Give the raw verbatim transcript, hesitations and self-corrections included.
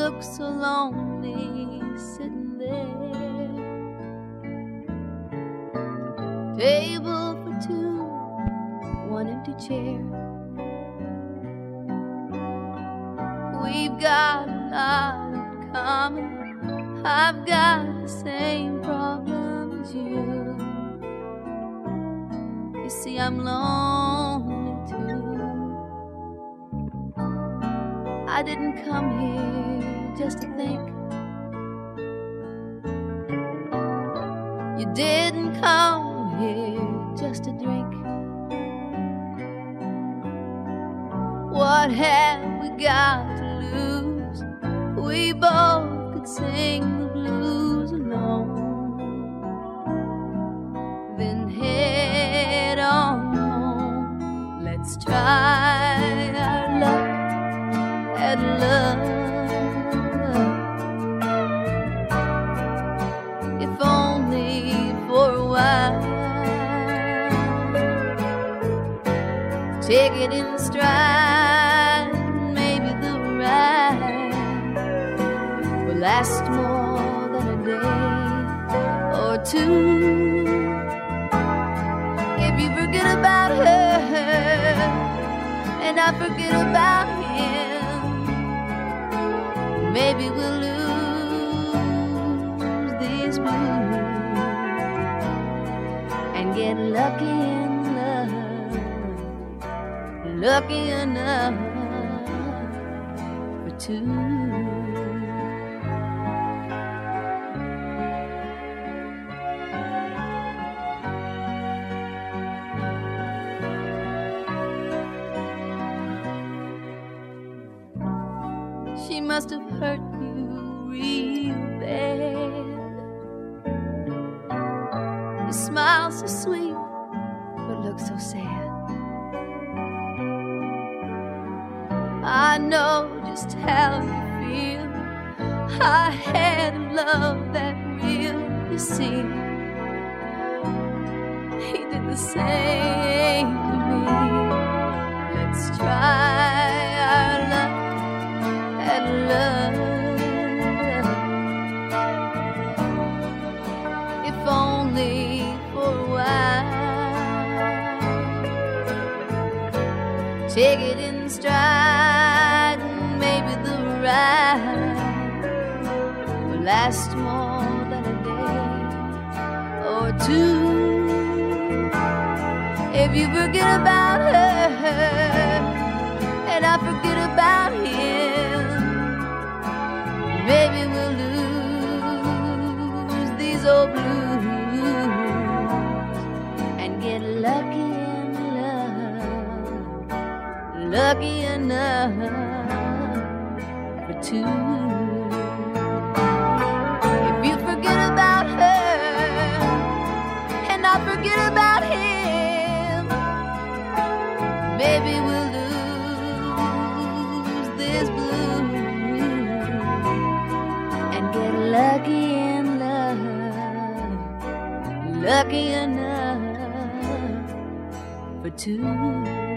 look so lonely sitting there. Table for two, one empty chair. We've got a lot in common. I've got the same problem as you. You see, I'm lonely too. I didn't come here just to think. You didn't come here just to drink. What have we got to lose? We both could sing the blues alone. Then head on home. Let's try our luck at love. If only for a while. Take it in stride. Maybe the ride will last more than a day or two. If you forget about her and I forget about him, maybe we'll lose these blues and get lucky in love, lucky enough for two. She must have hurt you real bad. You smile so sweet, but look so sad. I know just how you feel. I had a love that real, you see. He did the same to me. Let's try our luck at love. If only for a while. Take it in stride, and maybe the ride will last more than a day or two. If you forget about her and I forget about him, maybe we'll lose these old blues and get lucky in love, lucky enough for two. If you forget about her and I forget about him, maybe we'll lose this blues and get lucky in love, lucky enough for two.